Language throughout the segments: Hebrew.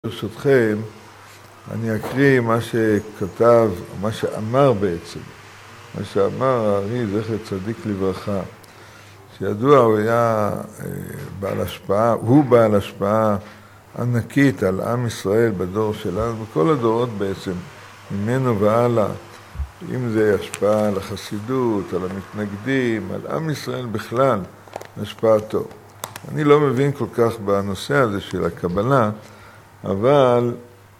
ברשותכם, אני אקריא מה שכתב, מה שאמר בעצם, מה שאמר הארי זכר צדיק לברכה, שידוע הוא היה בעל השפעה, הוא בעל השפעה ענקית על עם ישראל בדור שלנו, בכל הדורות בעצם, ממנו והלאה, אם זה השפעה על החסידות, על המתנגדים, על עם ישראל בכלל, השפעתו. אני לא מבין כל כך בנושא הזה של הקבלה, אבל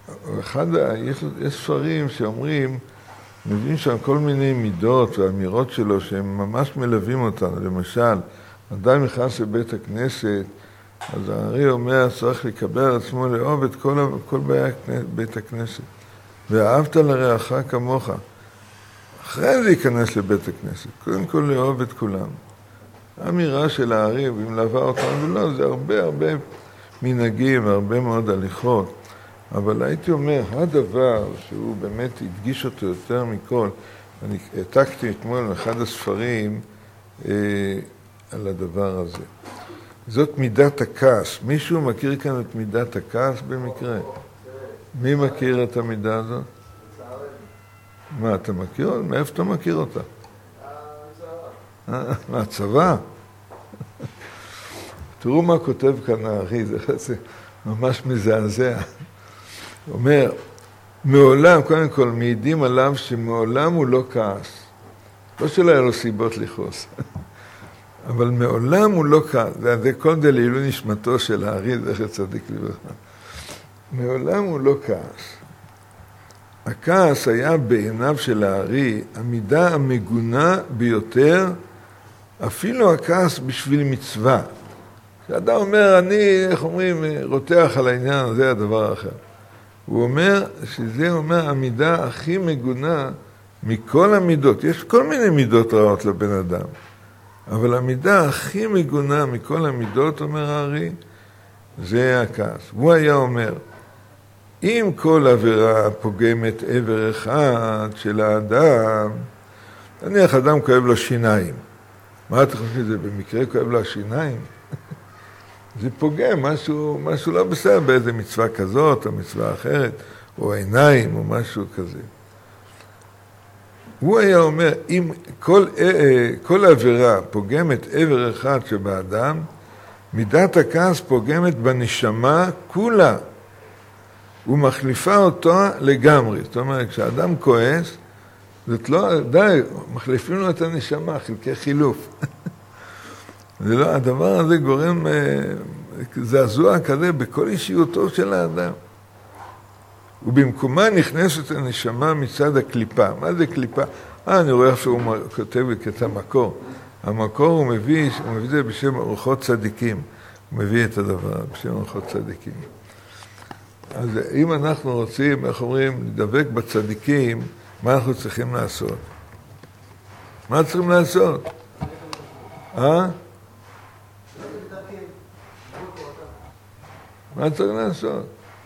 יש ספרים שאומרים, מבין שם כל מיני מידות ואמירות שלו שהם ממש מלווים אותנו. למשל, אדם נכנס לבית הכנסת, אז הארי אומר, צריך לקבל על עצמו לאהוב את כל בית הכנסת. ואהבת לרעך כמוך. אחרי זה ייכנס לבית הכנסת. קודם כל לאהוב את כולם. האמירה של הארי, והיא מלווה אותנו, ולא, זה הרבה מנהגים והרבה מאוד הליכות. אבל הייתי אומר, הדבר שהוא באמת הדגיש אותו יותר מכל, אני העתקתי אתמול מאחד הספרים על הדבר הזה. זאת מידת הכעס. מישהו מכיר כאן את מידת הכעס במקרה? מי מכיר את המידה הזאת? מה, אתה מכיר? מאיפה אתה מכיר אותה? מהצבא? תראו מה כותב כאן הארי, זה ממש מזעזע. הוא אומר, מעולם, קודם כל, מעידים עליו שמעולם הוא לא כעס. לא שלא היה לו סיבות לכעוס. אבל מעולם הוא לא כעס. זה כל זה לעילוי נשמתו של הארי, זכר צדיק לברכה. מעולם הוא לא כעס. הכעס היה בעיניו של הארי המידה המגונה ביותר, אפילו הכעס בשביל מצווה. כשאדם אומר, אני, איך אומרים, רותח על העניין הזה, הדבר האחר. הוא אומר שזה אומר המידה הכי מגונה מכל המידות. יש כל מיני מידות רעות לבן אדם. אבל המידה הכי מגונה מכל המידות, אומר הארי, זה הכעס. הוא היה אומר, אם כל עבירה פוגמת עבר אחד של האדם, נניח אדם כואב לו שיניים. מה אתה חושב שזה? במקרה כואב לו השיניים? זה פוגם, משהו לא בסדר באיזה מצווה כזאת או מצווה אחרת, או עיניים או משהו כזה. הוא היה אומר, אם כל עבירה פוגמת עבר אחד שבאדם, מידת הכעס פוגמת בנשמה כולה, ומחליפה אותו לגמרי. זאת אומרת, כשאדם כועס, זאת לא, די, מחליפים לו את הנשמה, חלקי חילוף. זה לא, הדבר הזה גורם זעזוע כזה בכל אישיותו של האדם. ובמקומה נכנסת הנשמה מצד הקליפה. מה זה קליפה? אני רואה שהוא כותב את המקור. המקור הוא מביא את זה בשם אורחות צדיקים. הוא מביא את הדבר בשם אורחות צדיקים. אז אם אנחנו רוצים, איך אומרים, לדבק בצדיקים, מה אנחנו צריכים לעשות? מה צריכים לעשות? מה צריך לעשות?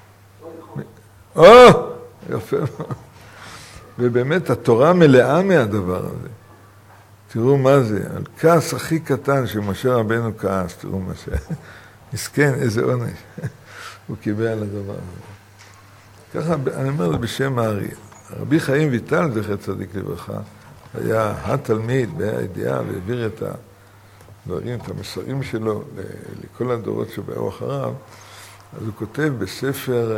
יפה. ובאמת התורה מלאה מהדבר הזה. תראו מה זה, על כעס הכי קטן שמשה רבנו כעס, תראו מה ש... מסכן, איזה עונש. הוא קיבל על הדבר הזה. ככה, אני אומר זה בשם הארי. רבי חיים ויטל, זכר צדיק לברכה, היה התלמיד בידיעה והעביר את הדברים, את המסרים שלו לכל הדורות שבאו אחריו. אז הוא כותב בספר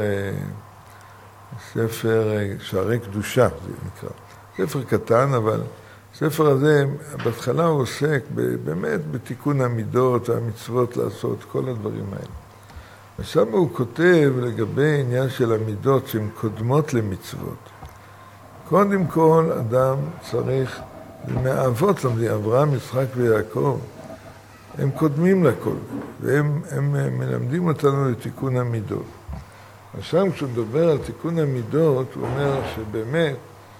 שערי קדושה, זה נקרא. ספר קטן, אבל הספר הזה, בהתחלה הוא עוסק באמת בתיקון המידות והמצוות לעשות, כל הדברים האלה. עכשיו הוא כותב לגבי עניין של המידות שהן קודמות למצוות. קודם כל, אדם צריך, מהאבות למדי, אברהם, יצחק ויעקב, הם קודמים לכל, והם מלמדים אותנו לתיקון המידות. עכשיו כשהוא מדבר על תיקון המידות, הוא אומר שבאמת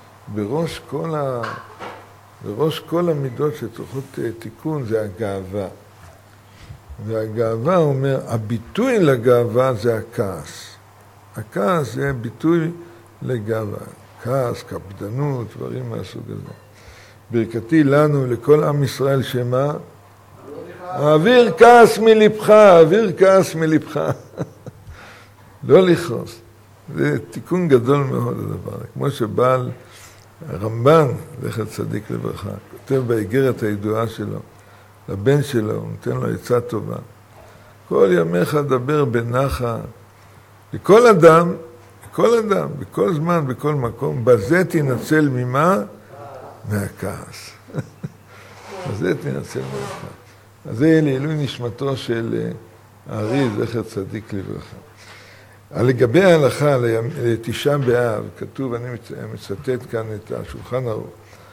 בראש כל המידות שצריכות תיקון זה הגאווה. והגאווה, הוא אומר, הביטוי לגאווה זה הכעס. הכעס זה ביטוי לגאווה. כעס, קפדנות, דברים מהסוג הזה. ברכתי לנו, לכל עם ישראל, שמה? העביר כעס מלבך, העביר כעס מלבך. לא לכעוס. זה תיקון גדול מאוד הדבר. כמו שבעל הרמב"ן, זכר צדיק לברכה, כותב באיגרת הידועה שלו, לבן שלו, הוא נותן לו עצה טובה. כל ימיך דבר בנחת, לכל אדם, בכל זמן, בכל מקום, בזה תנצל ממה? מהכעס. בזה תנצל מהכעס. אז זה לעילוי נשמתו של הארי, זכר צדיק לברכה. לגבי ההלכה לתשעה באב, כתוב, אני מצטט כאן את השולחן ערוך,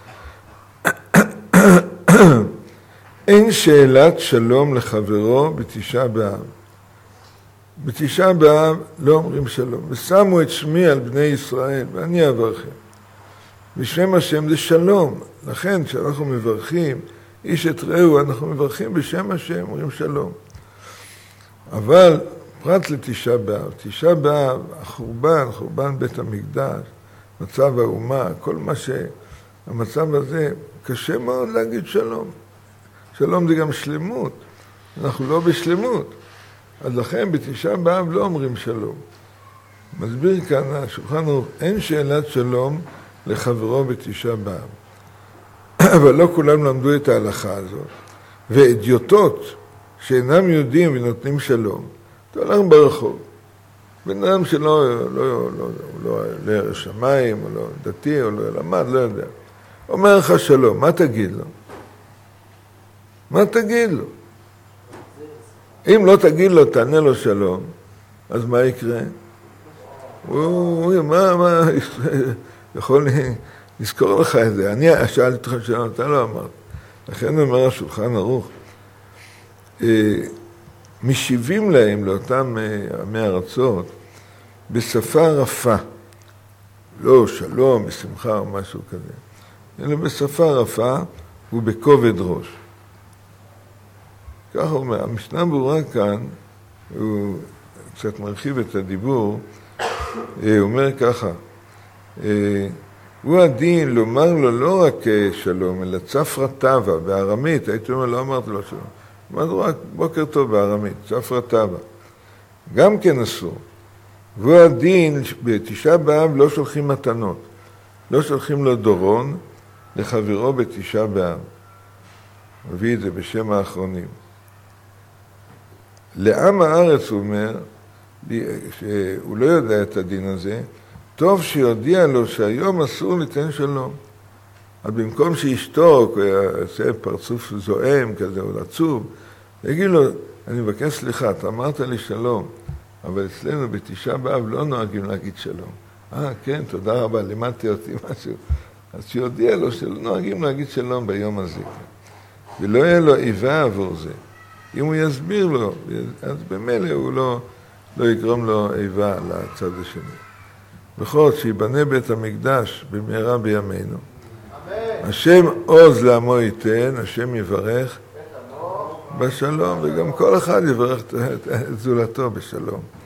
אין שאלת שלום לחברו בתשעה באב. בתשעה באב לא אומרים שלום. ושמו את שמי על בני ישראל, ואני אברכם. בשם השם זה שלום. לכן כשאנחנו מברכים, איש את רעהו, אנחנו מברכים בשם השם, אומרים שלום. אבל פרט לתשעה באב, תשעה באב, החורבן, חורבן בית המקדש, מצב האומה, כל מה שהמצב הזה, קשה מאוד להגיד שלום. שלום זה גם שלמות, אנחנו לא בשלמות. אז לכן בתשעה באב לא אומרים שלום. מסביר כאן השולחן ערוך, אין שאלת שלום לחברו בתשעה באב. אבל לא כולם למדו את ההלכה הזאת. ואדיוטות שאינם יודעים ונותנים שלום, אתה הולך ברחוב. בן אדם שלא ירא שמיים, או לא דתי, או לא למד, לא יודע. אומר לך שלום, מה תגיד לו? מה תגיד לו? אם לא תגיד לו, תענה לו שלום, אז מה יקרה? מה יכול לזכור לך את זה? אני שאלתי אותך שלום, אתה לא אמרת. לכן אומר השולחן ערוך, משיבים להם לאותם עמי ארצות בשפה רפה, לא שלום, בשמחה או משהו כזה, אלא בשפה רפה ובכובד ראש. ככה הוא אומר, המשנה ברורה כאן, הוא קצת מרחיב את הדיבור, הוא אומר ככה, הוא הדין לומר לו לא רק שלום, אלא צפרא טבא, בארמית, הייתי אומר, לא אמרתי לו שלום, אמרתי לו רק בוקר טוב בארמית, צפרא טבא. גם כן אסור. והוא הדין, בתשעה באב לא שולחים מתנות, לא שולחים לו דורון לחברו בתשעה באב. מביא את זה בשם האחרונים. לעם הארץ הוא אומר, שהוא לא יודע את הדין הזה, טוב שיודיע לו שהיום אסור ליתן שלום. אז במקום שישתוק, יעשה פרצוף זועם כזה, או עצוב, יגיד לו, אני מבקש סליחה, אתה אמרת לי שלום, אבל אצלנו בתשעה באב לא נוהגים להגיד שלום. כן, תודה רבה, לימדתי אותי משהו. אז שיודיע לו שלא נוהגים להגיד שלום ביום הזה. ולא יהיה לו איבה עבור זה. אם הוא יסביר לו, אז במילא הוא לא יגרום לו איבה לצד השני. בכל שיבנה בית המקדש במהרה בימינו. השם עוז לעמו ייתן, השם יברך בשלום, וגם כל אחד יברך את זולתו בשלום.